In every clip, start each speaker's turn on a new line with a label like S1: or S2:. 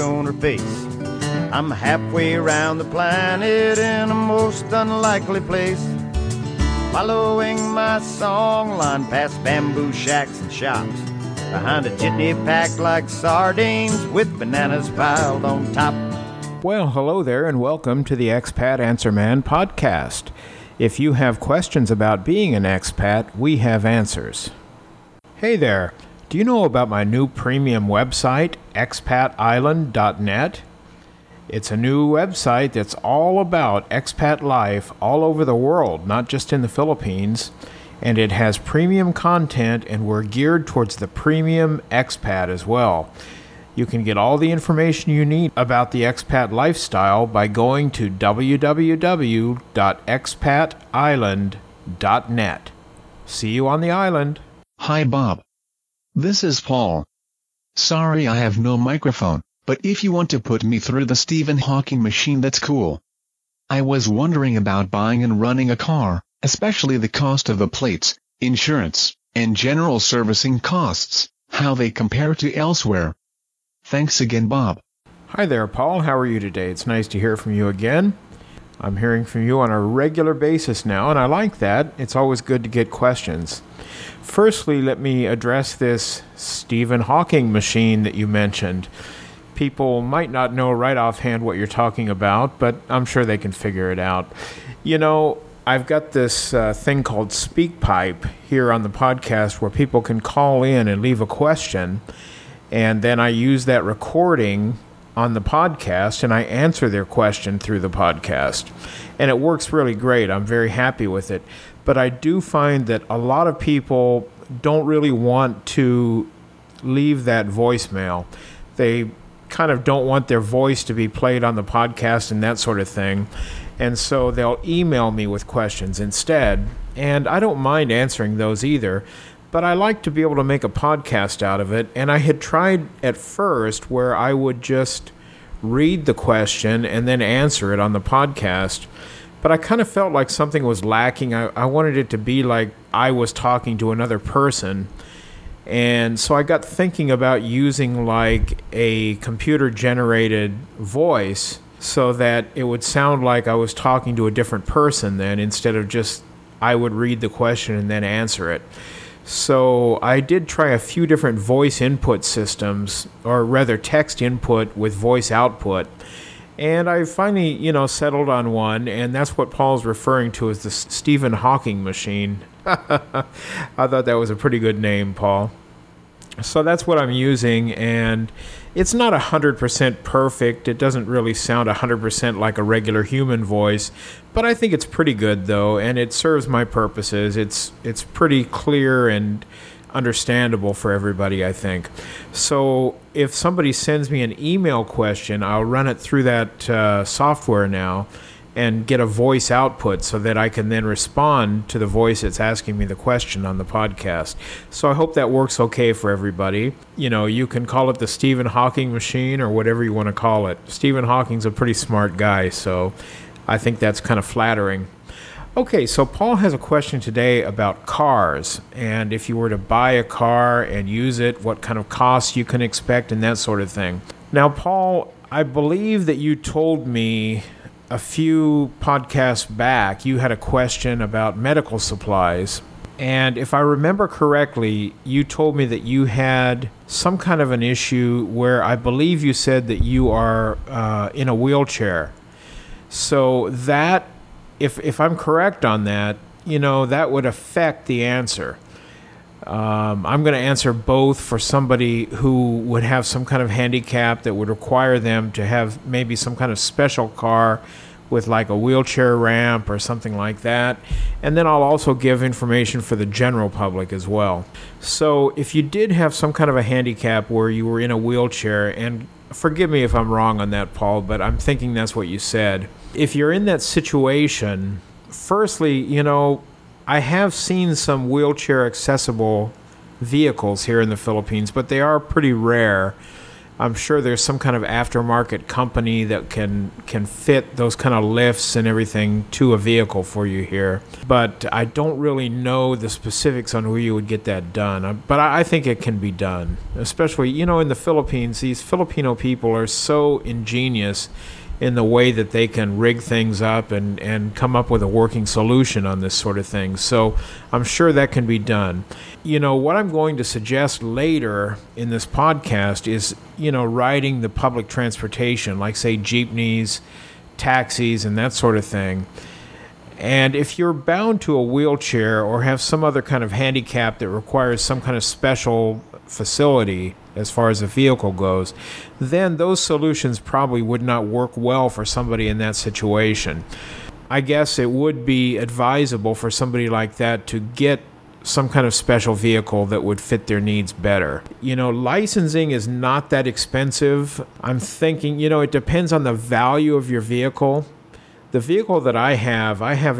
S1: on her face. I'm halfway around the planet in a most unlikely place, following my song line past bamboo shacks and shops, behind a jitney packed like sardines with bananas piled on top.
S2: Well, hello there and welcome to the Expat Answer Man podcast. If you have questions about being an expat, we have answers. Hey there, do you know about my new premium website, expatisland.net? It's a new website that's all about expat life all over the world, not just in the Philippines, and it has premium content, and we're geared towards the premium expat as well. You can get all the information you need about the expat lifestyle by going to www.expatisland.net. See you on the island.
S3: Hi Bob. This is Paul. Sorry I have no microphone, but if you want to put me through the Stephen Hawking machine, that's cool. I was wondering about buying and running a car, especially the cost of the plates, insurance, and general servicing costs, how they compare to elsewhere. Thanks again, Bob.
S2: Hi there, Paul. How are you today? It's nice to hear from you again. I'm hearing from you on a regular basis now, and I like that. It's always good to get questions. Firstly, let me address this Stephen Hawking machine that you mentioned. People might not know right offhand what you're talking about, but I'm sure they can figure it out. You know, I've got this thing called SpeakPipe here on the podcast where people can call in and leave a question, and then I use that recording on the podcast and I answer their question through the podcast. And it works really great. I'm very happy with it. But I do find that a lot of people don't really want to leave that voicemail. They kind of don't want their voice to be played on the podcast and that sort of thing. And so they'll email me with questions instead. And I don't mind answering those either. But I like to be able to make a podcast out of it. And I had tried at first where I would just read the question and then answer it on the podcast. But I kind of felt like something was lacking. I wanted it to be like I was talking to another person. And so I got thinking about using like a computer-generated voice so that it would sound like I was talking to a different person then, instead of just I would read the question and then answer it. So I did try a few different voice input systems, or rather text input with voice output. And I finally, settled on one, and that's what Paul's referring to as the Stephen Hawking machine. I thought that was a pretty good name, Paul. So that's what I'm using, and it's not 100% perfect. It doesn't really sound 100% like a regular human voice, but I think it's pretty good, though, and it serves my purposes. It's pretty clear and understandable for everybody, I think. So if somebody sends me an email question, I'll run it through that software now and get a voice output so that I can then respond to the voice that's asking me the question on the podcast. So I hope that works okay for everybody. You can call it the Stephen Hawking machine or whatever you want to call it. Stephen Hawking's a pretty smart guy, so I think that's kind of flattering. Okay, so Paul has a question today about cars, and if you were to buy a car and use it, what kind of costs you can expect and that sort of thing. Now, Paul, I believe that you told me a few podcasts back, you had a question about medical supplies. And if I remember correctly, you told me that you had some kind of an issue where I believe you said that you are in a wheelchair. So that, if I'm correct on that, that would affect the answer. I'm going to answer both for somebody who would have some kind of handicap that would require them to have maybe some kind of special car with like a wheelchair ramp or something like that. And then I'll also give information for the general public as well. So if you did have some kind of a handicap where you were in a wheelchair, and forgive me if I'm wrong on that, Paul, but I'm thinking that's what you said. If you're in that situation, firstly, I have seen some wheelchair accessible vehicles here in the Philippines, but they are pretty rare. I'm sure there's some kind of aftermarket company that can fit those kind of lifts and everything to a vehicle for you here. But I don't really know the specifics on where you would get that done. But I think it can be done, especially, you know, in the Philippines. These Filipino people are so ingenious in the way that they can rig things up and come up with a working solution on this sort of thing. So I'm sure that can be done. You know, what I'm going to suggest later in this podcast is, you know, riding the public transportation, like, say, jeepneys, taxis, and that sort of thing. And if you're bound to a wheelchair or have some other kind of handicap that requires some kind of special facility as far as the vehicle goes, then those solutions probably would not work well for somebody in that situation. I guess it would be advisable for somebody like that to get some kind of special vehicle that would fit their needs better. You know, licensing is not that expensive. I'm thinking, you know, it depends on the value of your vehicle. The vehicle that I have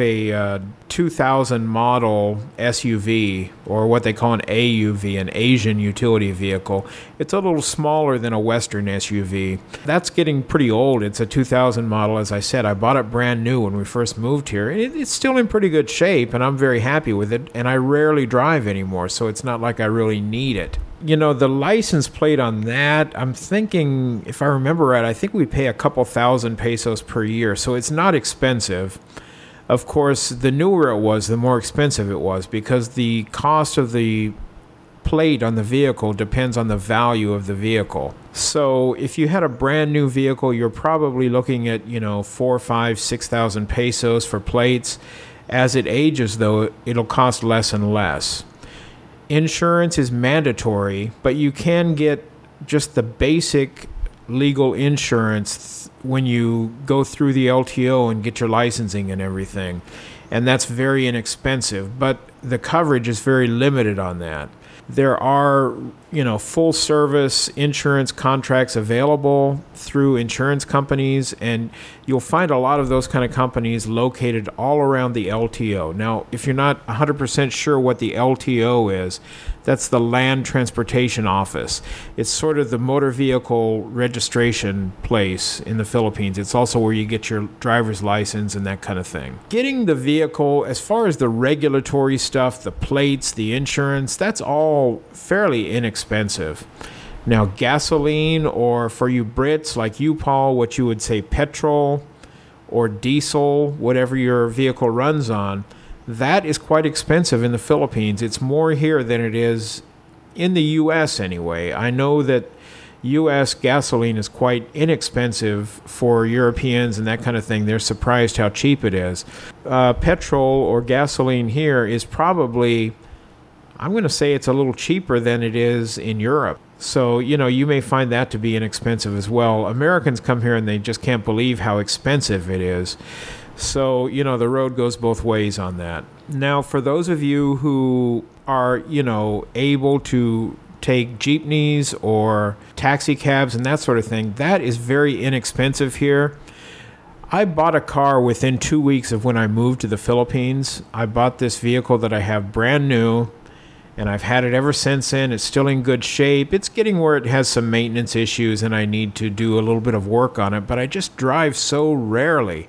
S2: a 2000 model SUV, or what they call an AUV, an Asian utility vehicle. It's a little smaller than a Western SUV. That's getting pretty old. It's a 2000 model, as I said. I bought it brand new when we first moved here. It's still in pretty good shape, and I'm very happy with it, and I rarely drive anymore, so it's not like I really need it. You know, the license plate on that, I'm thinking, if I remember right, I think we pay a couple thousand pesos per year, so it's not expensive. Of course, the newer it was, the more expensive it was, because the cost of the plate on the vehicle depends on the value of the vehicle. So if you had a brand new vehicle, you're probably looking at, you know, 4, 5, 6,000 pesos for plates. As it ages, though, it'll cost less and less. Insurance is mandatory, but you can get just the basic legal insurance when you go through the LTO and get your licensing and everything. And that's very inexpensive, but the coverage is very limited on that. There are, you know, full service insurance contracts available through insurance companies, and you'll find a lot of those kind of companies located all around the LTO. Now, if you're not 100% sure what the LTO is, that's the Land Transportation Office. It's sort of the motor vehicle registration place in the Philippines. It's also where you get your driver's license and that kind of thing. Getting the vehicle, as far as the regulatory stuff, the plates, the insurance, that's all fairly inexpensive. Now, gasoline, or for you Brits like you, Paul, what you would say petrol or diesel, whatever your vehicle runs on, that is quite expensive in the Philippines. It's more here than it is in the U.S. anyway. I know that U.S. gasoline is quite inexpensive for Europeans and that kind of thing. They're surprised how cheap it is. Petrol or gasoline here is probably, I'm going to say it's a little cheaper than it is in Europe. So, you know, you may find that to be inexpensive as well. Americans come here and they just can't believe how expensive it is. So, you know, the road goes both ways on that. Now, for those of you who are, you know, able to take jeepneys or taxi cabs and that sort of thing, that is very inexpensive here. I bought a car within 2 weeks of when I moved to the Philippines. I bought this vehicle that I have brand new, and I've had it ever since then. It's still in good shape. It's getting where it has some maintenance issues and I need to do a little bit of work on it, but I just drive so rarely.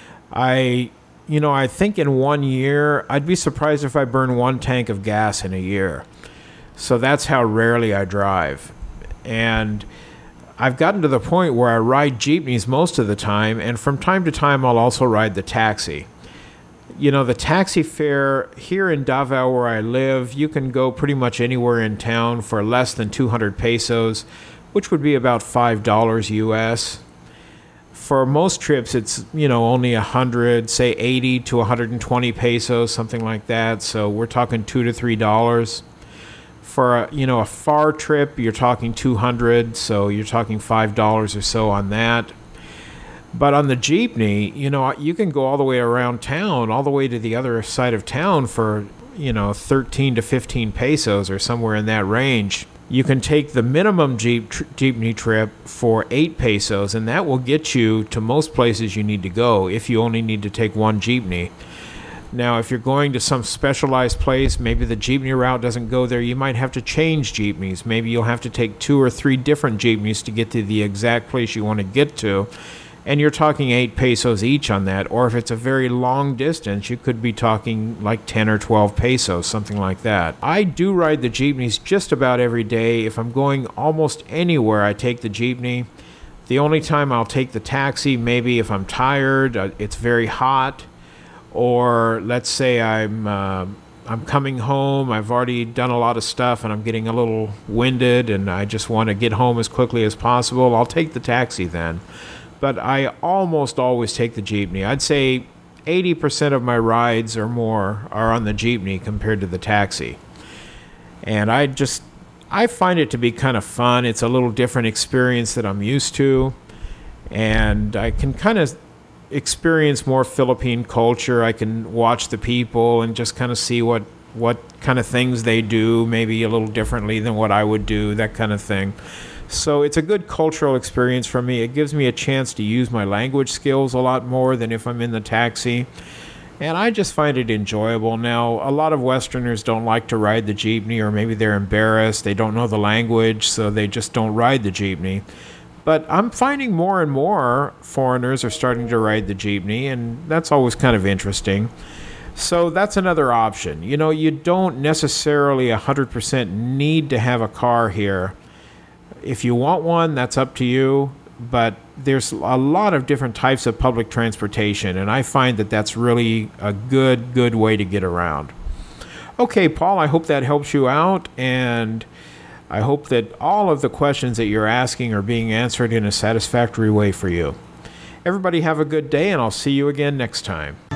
S2: I think in 1 year, I'd be surprised if I burn 1 tank of gas in a year. So that's how rarely I drive. And I've gotten to the point where I ride jeepneys most of the time, and from time to time I'll also ride the taxi. You know, the taxi fare here in Davao where I live, you can go pretty much anywhere in town for less than 200 pesos, which would be about $5 US. For most trips, it's, you know, only 100, say 80 to 120 pesos, something like that. So we're talking $2 to $3. For a far trip, you're talking 200, so you're talking $5 or so on that. But on the jeepney, you know, you can go all the way around town, all the way to the other side of town for, 13 to 15 pesos or somewhere in that range. You can take the minimum jeepney trip for 8 pesos, and that will get you to most places you need to go if you only need to take one jeepney. Now, if you're going to some specialized place, maybe the jeepney route doesn't go there, you might have to change jeepneys. Maybe you'll have to take 2 or 3 different jeepneys to get to the exact place you want to get to. And you're talking 8 pesos each on that. Or if it's a very long distance, you could be talking like 10 or 12 pesos, something like that. I do ride the jeepneys just about every day. If I'm going almost anywhere, I take the jeepney. The only time I'll take the taxi, maybe if I'm tired, it's very hot, or let's say I'm coming home, I've already done a lot of stuff and I'm getting a little winded and I just want to get home as quickly as possible, I'll take the taxi then. But I almost always take the jeepney. I'd say 80% of my rides or more are on the jeepney compared to the taxi. And I find it to be kind of fun. It's a little different experience that I'm used to. And I can kind of experience more Philippine culture. I can watch the people and just kind of see what kind of things they do, maybe a little differently than what I would do, that kind of thing. So it's a good cultural experience for me. It gives me a chance to use my language skills a lot more than if I'm in the taxi. And I just find it enjoyable. Now, a lot of Westerners don't like to ride the jeepney, or maybe they're embarrassed. They don't know the language, so they just don't ride the jeepney. But I'm finding more and more foreigners are starting to ride the jeepney, and that's always kind of interesting. So that's another option. You know, you don't necessarily 100% need to have a car here. If you want one, that's up to you. But there's a lot of different types of public transportation, and I find that that's really a good way to get around. Okay, Paul, I hope that helps you out, and I hope that all of the questions that you're asking are being answered in a satisfactory way for you. Everybody have a good day, and I'll see you again next time.